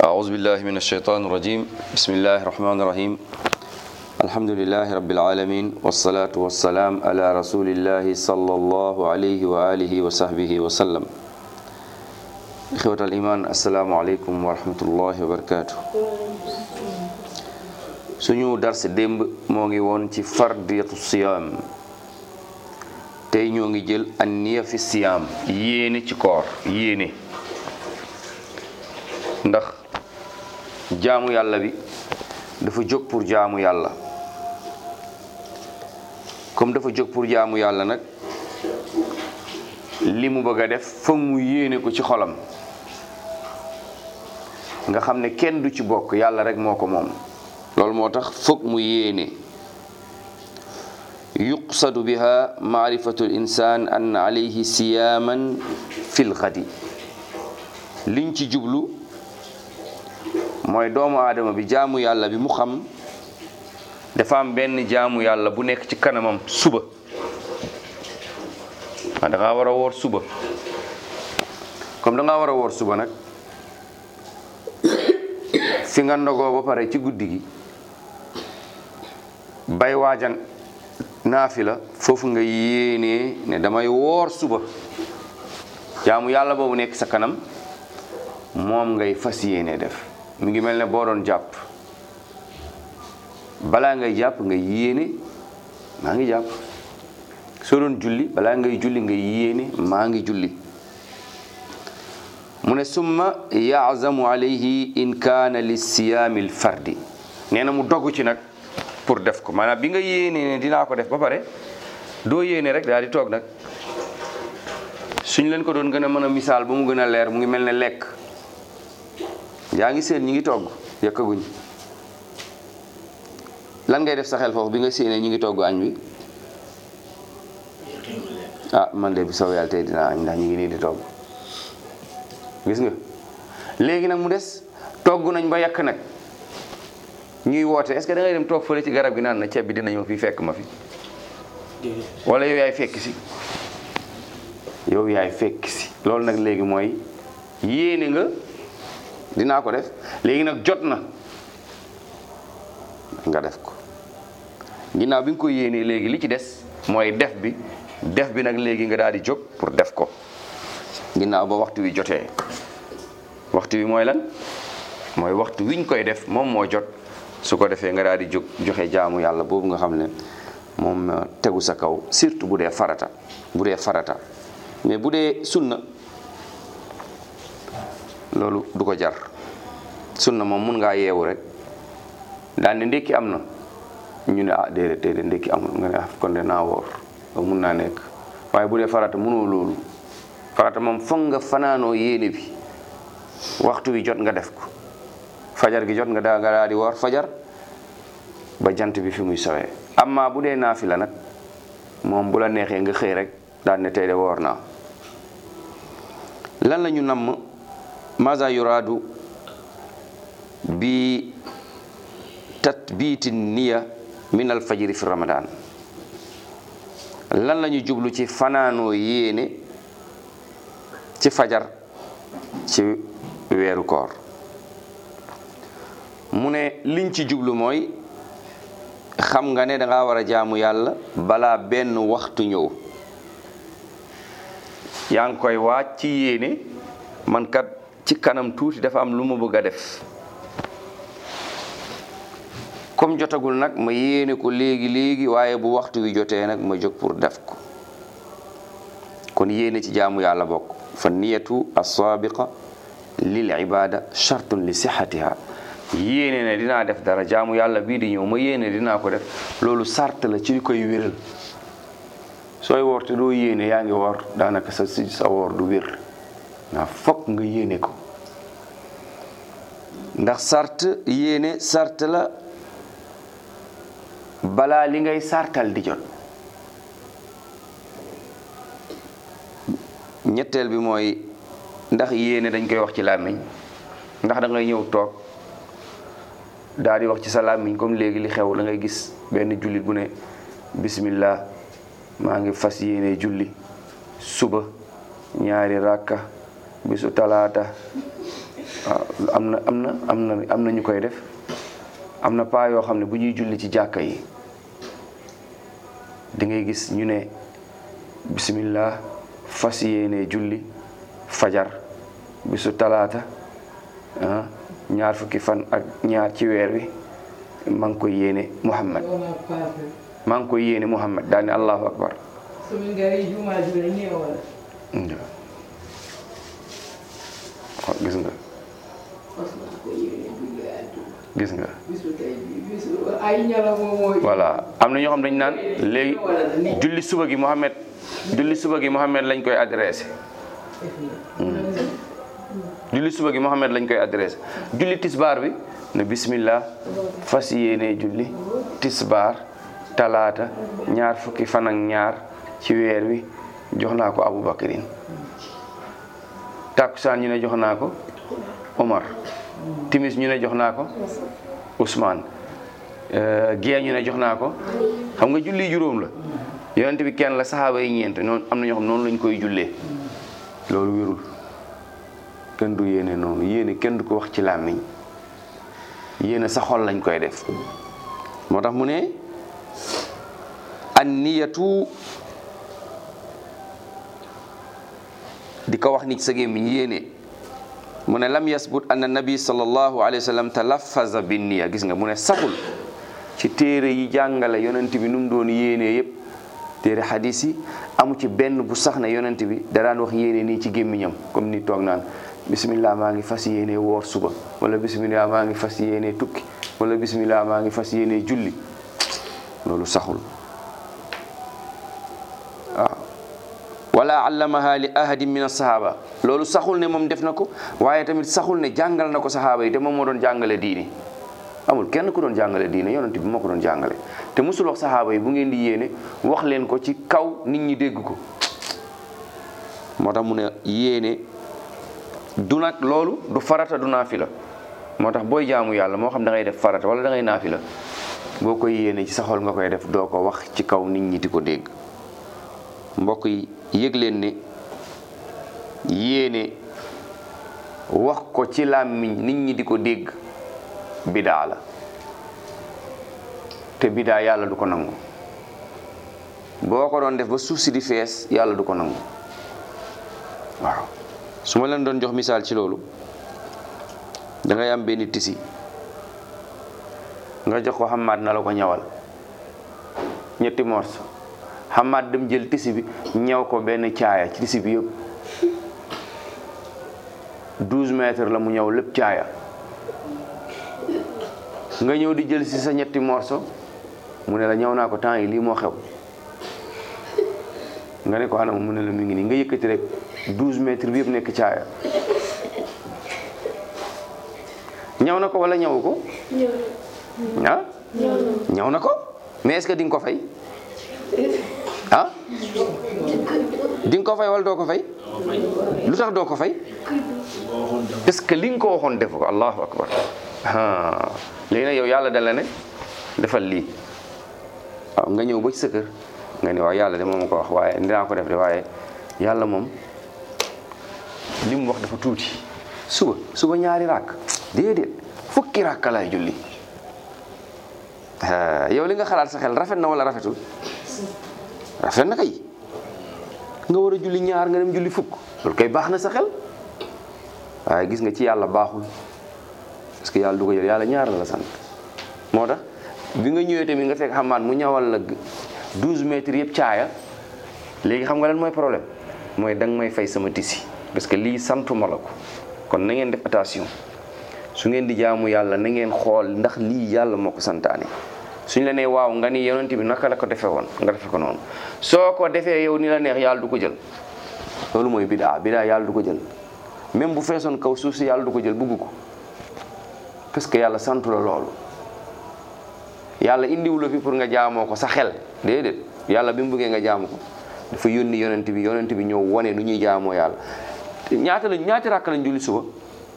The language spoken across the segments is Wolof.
أعوذ بالله من الشيطان الرجيم بسم الله الرحمن الرحيم الحمد لله رب العالمين والصلاة والسلام على رسول الله صلى الله عليه وآله وصحبه وسلم إخوة الإيمان السلام عليكم ورحمة الله وبركاته suñu dars démb moo ngi woon ci fardiyatu siyaam tey ñoo ngi jël an-niyya fi siyaam yéene ci koor yéene ndax jaamu yàlla bi dafa jóg pour jaamu yàlla comme dafa jóg pour jaamu yàlla nag li mu bëgg a def foog mu yéene ko ci xolam nga xam ne kenn du ci bokk yàlla rek moo ko moom loolu moo tax foog mu yéene yuqsadu biha maarifatu l insaan an alayhi siyaaman fil xadi liñ ci jublu mooy doomu aadama bi jaamu yàlla bi mu xam dafa am benn jaamu yàlla bu nekk ci kanamam suba da nga war a woor suba comme da nga war a woor suba nag fi nga ndogoo ba pare ci guddi gi bay waajan naafila foofu nga yéenee ne damay woor suba jaamu yàlla boobu nekk sa kanam moom ngay fas yéene def mu ngi mel ne boo doon jàpp balaa ngay jàpp nga yéene maa ngi jàpp soo doon julli balaa ngay julli nga yéene maa ngi julli mu ne summa ya'zamu alayhi in kaana li siyaamil fardi nee na mu dogu ci nag pour def ko maanaam bi nga yéene ne dinaa ko def ba pare doo yéene rek daal di toog nag suñ leen ko doon gën a mën a misaal ba mu gën a leer mu ngi mel ne lekk yaa ngi seen ñi ngi togg yëkkaguñ lan ngay def sa xel foofu bi nga séenee ñi ngi togg añ bi ah man de bi soow yàlla tey dinaa añ ndax ñi ngi nii di togg gis nga léegi nag mu des togg nañ ba yàq nag ñuy woote est-ce que da ngay dem toog fële ci garab gi naan na ceeb bi dina ñëw fii fekk ma fi wala yow yaay fekk si yow yaay fekk si loolu nag léegi mooy yéene nga dinaa ko def léegi nag jot na nga def ko ginnaaw bi nga ko yéenee léegi li ci des mooy def bi nag léegi nga daal di jóg pour def ko ginnaaw ba waxtu wi jotee waxtu wi mooy lan mooy waxtu wiñ koy def moom moo jot su ko defee nga daal di jóg joxe jaamu yàlla boobu nga xam ne moom tegu sa kaw surtout bu dee farata mais bu dee sunna loolu du ko jar sunna moom mun ngaa yeewu rek daal ne ndékki am na ñu ne ah déedéet ndékki amul nga ne kon de naa woor mun naa nekk waaye bu dee farata mënoo loolu farata moom foog nga fanaanoo yéene bi waxtu wi jot nga def ko fajar gi jot nga daal di woor fajar ba jant bi fi muy sowee amma bu dee naafila nag moom bu la neexee nga xëy rek daal ne tey de woor naa lan la ñu namm maza yuraadu bi tatbiiti niya min al fajri fi ramadan lan la ñu jublu ci fanaanoo yéene ci fajar ci weeru koor mu ne liñ ci jublu mooy xam nga ne danga war a jaamu yàlla balaa benn waxtu ñëw yaa ngi koy waaj ci yéene man kat ci kanam tuuti dafa am lu ma bëgg a def comme jotagul nag ma yéene ko léegi waaye bu waxtu wi jotee nag ma jóg pour def ko kon yéene ci jaamu yàlla bokk fa niyatu as-sabiqa lil ibada shartun li sihhatiha yéene ne dinaa def dara jaamu yàlla bii di ñëw ma yéene dinaa ko def loolu sart la ci koy wéral sooy woor te doo yéene yaa ngi woor daanaka sa woor du wér ndax fokk nga yéene ko ndax yéene sart la balaa li ngay sartal di jot ñetteel bi mooy ndax yéene dañ koy wax ci làmmiñ ndax da ngay ñëw toog daal di wax ci sa làmmiñ comme léegi li xew da ngay gis benn jullit bu ne bismillah maa ngi fas yéene julli suba ñaari rakka bisu talaata waaw am na ñu koy def. am na paa yoo xam ne bu ñuy julli ci jàkka yi di ngay gis ñu ne bismillah fas yéene julli fajar bisu talaata ñaar fukki fan ak ñaar ci weer wi maa ngi koy yéene Muhammad daal ne allahu akbar. gis nga voilà am na ñoo xam dañ naan léegi julli suba gi Muhammad lañ koy adressé. julli suba gi Muhammad lañ koy adressé. julli tisbaar bi ne bismillah fas yéene julli tisbaar talaata ñaar fukki fan ak ñaar ci weer wi jox naa ko Abubakarin. takkusaan ñu ne jox naa ko Omar. timis ñu ne jox naa ko Ousmane. gée ñu ne jox naa ko xam nga julli juróom la yonent bi kenn la saxaaba yi ñeent noonu am na ñoo xam noonu lañ koy jullee. loolu wérul kenn du yéene noonu yéene kenn du ko wax ci làmmiñ yéene sa xol lañ koy def. moo tax mu ne an niyatu di ko wax ni sa gémmiñ yéene mu ne lam yasbut anna nabi sallallahu alayhi wa sallam talaffaza bin niya gis nga mu ne saxul ci téere yi jàngale yonent bi nu mu doon yéenee yëpp téere xadis yi amu ci benn bu sax ne yonent bi da daan wax yéene nii ci gémmiñam comme ni toog naan bismillah maa ngi fas yéene woor suba wala bismillah maa ngi fas yéene tukki wala bismillah maa ngi fas yéene julli loolu saxul waaw wala allamaha li ahadin min as-sahaba loolu saxul ne moom def na ko waaye tamit saxul ne jàngal na ko saxaaba yi te moom moo doon jàngale diini amul kenn ku doon jàngale diine yonent bi moo ko doon jàngale te musul wax saxaaba yi bu ngeen di yéene wax leen ko ci kaw nit ñi dégg ko. moo tax mu ne yéene du nag loolu du farata du naafila moo tax booy jaamu yàlla moo xam da ngay def farata wala da ngay naafila boo koy yéene ci sa xol nga koy def doo ko wax ci kaw nit ñi di ko dégg. mbokk yi yëg leen ne yéene wax ko ci làmmiñ nit ñi di ko dégg bidaa la te bidaa yàlla du ko nangu boo ko doon def ba suuf si di fees yàlla du ko nangu. waaw su ma leen doon jox misaal ci loolu da ngay am benn tisi nga jox ko Hamad na la ko ñawal ñetti morso Hamad dem jël tisi bi ñaw ko benn caaya ci tisi bi yëpp 12 mètres la mu ñaw lépp caaya nga ñëw di jël si sa ñetti morso mu ne la ñaw naa ko temps yi lii moo xew nga ne ko anam mu ne la mu ngi nii nga yëkkati rek 12 mètres bi yëpp nekk caaya ñaw na ko wala ñawu ko ah ñaw na ko mais est-ce que di nga ko fay ah di nga ko fay wala doo ko fay lu tax doo ko fay parce que li nga ko waxoon def ko allahu akbar léegi nag yow yàlla dala ne defal lii waaw nga ñëw ba ci sa kër nga ne waaw yàlla de moom ma ko wax waaye dinaa ko def de waaye yàlla moom li mu wax dafa tuuti suba ñaari ràkk déedéet fukki ràkk laay julli yow li nga xalaat sa xel rafet na wala rafetul rafet na kay nga war a julli ñaar nga dem julli fukk loolu kay baax na sa xel waaye gis nga ci yàlla baaxul parce que yàlla du ko jël yàlla ñaar la sant moo tax bi nga ñëwee tamit nga fekk Hamad mu ñawal la 12 mètres yëpp caaya léegi xam nga lan mooy problème mooy danga may fay sama tisi parce que lii santuma la ko kon na ngeen def attention su ngeen di jaamu yàlla na ngeen xool ndax lii yàlla moo ko santaane suñ la nee waaw nga ni yonent bi naka la ko defee woon nga defe ko noonu soo ko defee yow ni la neex yàlla du ko jël loolu mooy bidaa yàlla du ko jël même bu feesoon kaw suuf si yàlla du ko jël bugg ko parce que yàlla santu la loolu yàlla indiwu la fi pour nga jaamoo ko sa xel déedéet yàlla bi mu bëggee nga jaamu ko dafa yónni yonent bi ñëw wane nu ñuy jaamoo yàlla ñaati ràkk lañ julli suba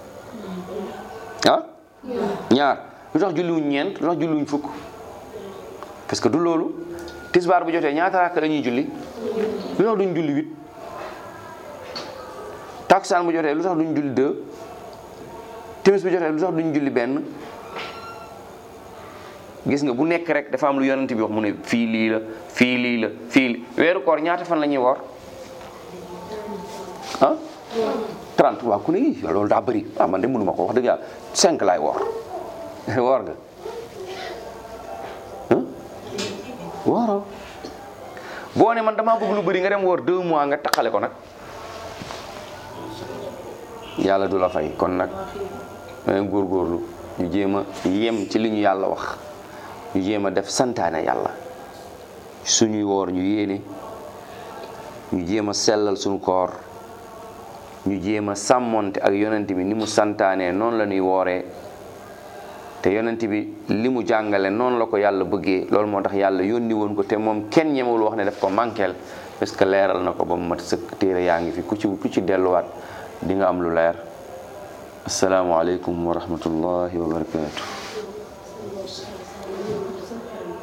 ah ñaar lu tax julliwuñ ñeent lu tax julliwuñ fukk parce que du loolu tisbaar bu jotee ñaata ràkk la ñuy julli lu tax duñ julli 8 takusaan bu jotee lu tax duñ julli 2 timis bu jotee lu tax duñ julli benn. gis nga bu nekk rek dafa am lu yonent bi wax mu ne fii lii la fii lii la fii weeru koor ñaata fan la ñuy woor ah 30 waaw ku ne yi loolu daa bëri man de mënuma ko wax dëgg yàlla 5 laay woor woor nga wooroo boo ne man damaa bëgg lu bëri nga dem woor 2 mois nga taxale ko nag yàlla du la fay kon nag góorgóorlu ñu jéem a yem ci li ñu yàlla wax ñu jéem a def santaane yàlla suñuy woor ñu yéene ñu jéem a sellal suñu koor ñu jéem a sàmmonte ak yonent bi ni mu santaanee noonu la ñuy wooree te yonent bi li mu jàngale noonu la ko yàlla bëggee loolu moo tax yàlla yónni woon ko te moom kenn ñemewul wax ne daf ko manqueel parce que leeral na ko ba mu mat sëkk téere yaa ngi fi ku ci delluwaat di nga am lu leer asalaamaaleykum wa rahmatullahi wa barakaatu.